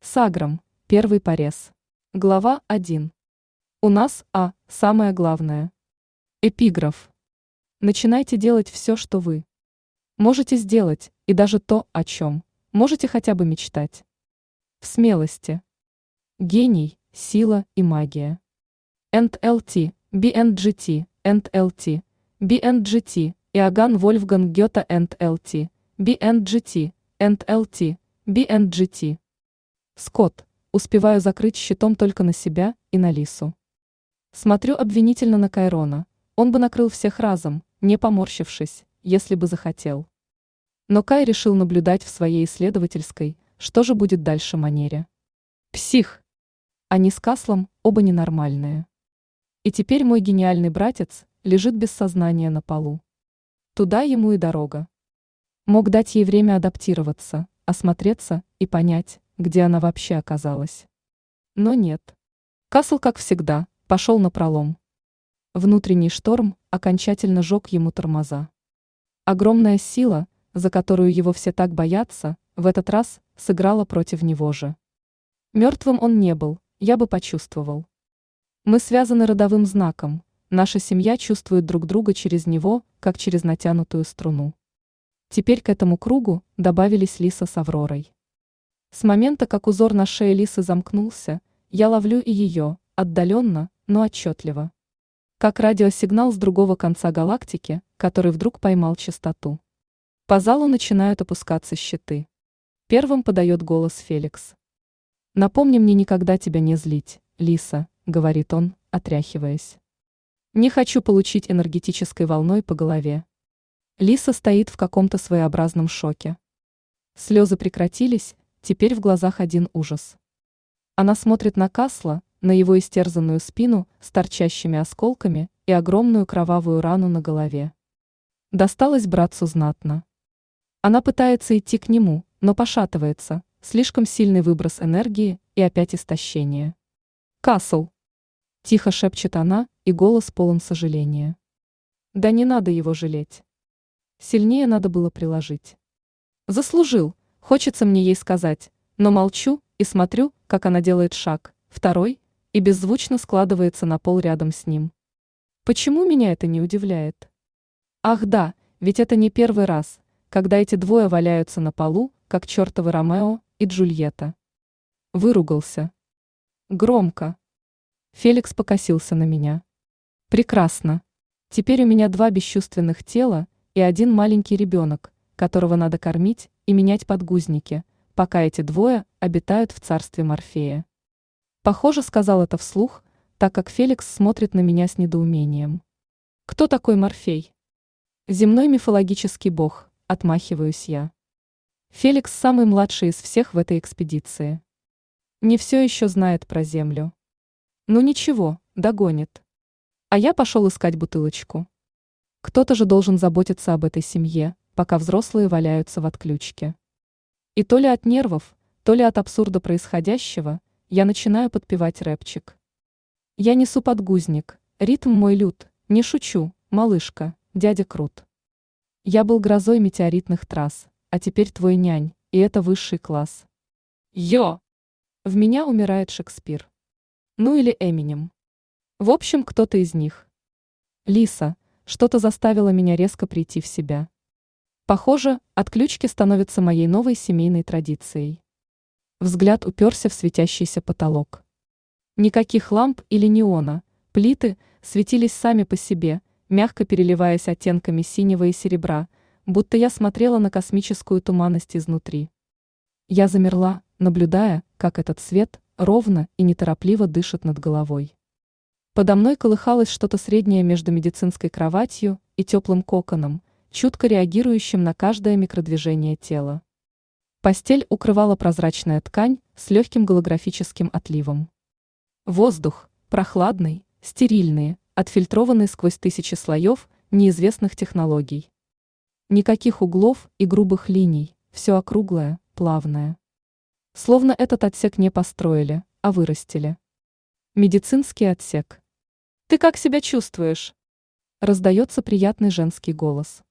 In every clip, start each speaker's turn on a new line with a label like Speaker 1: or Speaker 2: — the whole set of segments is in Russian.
Speaker 1: Саграм. Первый порез. Глава 1. У нас, самое главное. Эпиграф. Начинайте делать все, что вы можете сделать, и даже то, о чем можете хотя бы мечтать. В смелости. Гений, сила и магия. NLT, BNGT, NLT, BNGT, Иоганн Вольфганг Гёте NLT, BNGT, NLT, BNGT. Скотт. Успеваю закрыть щитом только на себя и на Лису. Смотрю обвинительно на Кайрона. Он бы накрыл всех разом, не поморщившись, если бы захотел. Но Кай решил наблюдать в своей исследовательской, что же будет дальше манере. Псих. Они с Каслом оба ненормальные. И теперь мой гениальный братец лежит без сознания на полу. Туда ему и дорога. Мог дать ей время адаптироваться, осмотреться и понять, где она вообще оказалась. Но нет. Касл, как всегда, пошел напролом. Внутренний шторм окончательно жег ему тормоза. Огромная сила, за которую его все так боятся, в этот раз сыграла против него же. Мертвым он не был, я бы почувствовал. Мы связаны родовым знаком, наша семья чувствует друг друга через него, как через натянутую струну. Теперь к этому кругу добавились Лиса с Авророй. С момента, как узор на шее Лисы замкнулся, я ловлю и ее, отдаленно, но отчетливо. Как радиосигнал с другого конца галактики, который вдруг поймал частоту. По залу начинают опускаться щиты. Первым подает голос Феликс. «Напомни мне никогда тебя не злить, Лиса», — говорит он, отряхиваясь. «Не хочу получить энергетической волной по голове». Лиса стоит в каком-то своеобразном шоке. Слезы прекратились, теперь в глазах один ужас. Она смотрит на Касла, на его истерзанную спину с торчащими осколками и огромную кровавую рану на голове. Досталось братцу знатно. Она пытается идти к нему, но пошатывается, слишком сильный выброс энергии и опять истощение. «Касл!» – тихо шепчет она, и голос полон сожаления. Да не надо его жалеть. Сильнее надо было приложить. Заслужил, хочется мне ей сказать, но молчу и смотрю, как она делает шаг, второй, и беззвучно складывается на пол рядом с ним. Почему меня это не удивляет? Ах да, ведь это не первый раз, когда эти двое валяются на полу, как чертовы Ромео и Джульетта. Выругался. Громко. Феликс покосился на меня. Прекрасно. Теперь у меня два бесчувственных тела и один маленький ребенок, которого надо кормить и менять подгузники, пока эти двое обитают в царстве Морфея. Похоже, сказал это вслух, так как Феликс смотрит на меня с недоумением. Кто такой Морфей? Земной мифологический бог, отмахиваюсь я. Феликс самый младший из всех в этой экспедиции. Не все еще знает про Землю. Ну ничего, догонит. А я пошел искать бутылочку. Кто-то же должен заботиться об этой семье, пока взрослые валяются в отключке. И то ли от нервов, то ли от абсурда происходящего, я начинаю подпевать рэпчик. Я несу подгузник, ритм мой лют, не шучу, малышка, дядя крут. Я был грозой метеоритных трасс, а теперь твой нянь, и это высший класс. Йо! В меня умирает Шекспир. Ну или Эминем. В общем, кто-то из них. Лиса, что-то заставило меня резко прийти в себя. Похоже, отключки становятся моей новой семейной традицией. Взгляд уперся в светящийся потолок. Никаких ламп или неона, плиты светились сами по себе, мягко переливаясь оттенками синего и серебра, будто я смотрела на космическую туманность изнутри. Я замерла, наблюдая, как этот свет ровно и неторопливо дышит над головой. Подо мной колыхалось что-то среднее между медицинской кроватью и теплым коконом, чутко реагирующим на каждое микродвижение тела. Постель укрывала прозрачная ткань с легким голографическим отливом. Воздух, прохладный, стерильный, отфильтрованный сквозь тысячи слоев неизвестных технологий. Никаких углов и грубых линий, все округлое, плавное. Словно этот отсек не построили, а вырастили. Медицинский отсек. «Ты как себя чувствуешь?» Раздается приятный женский голос.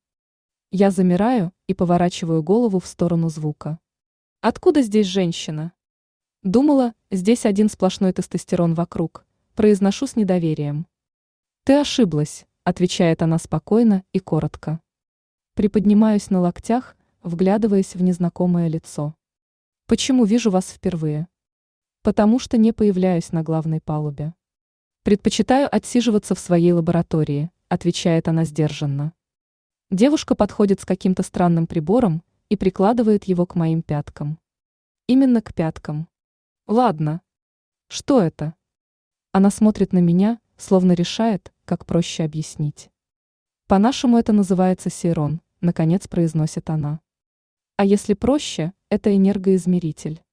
Speaker 1: Я замираю и поворачиваю голову в сторону звука. «Откуда здесь женщина?» Думала, здесь один сплошной тестостерон вокруг, произношу с недоверием. Ты ошиблась, отвечает она спокойно и коротко. Приподнимаюсь на локтях, вглядываясь в незнакомое лицо. Почему вижу вас впервые? Потому что не появляюсь на главной палубе. Предпочитаю отсиживаться в своей лаборатории, отвечает она сдержанно. Девушка подходит с каким-то странным прибором и прикладывает его к моим пяткам. Именно к пяткам. Ладно. Что это? Она смотрит на меня, словно решает, как проще объяснить. По-нашему это называется сейрон, наконец произносит она. А если проще, это энергоизмеритель.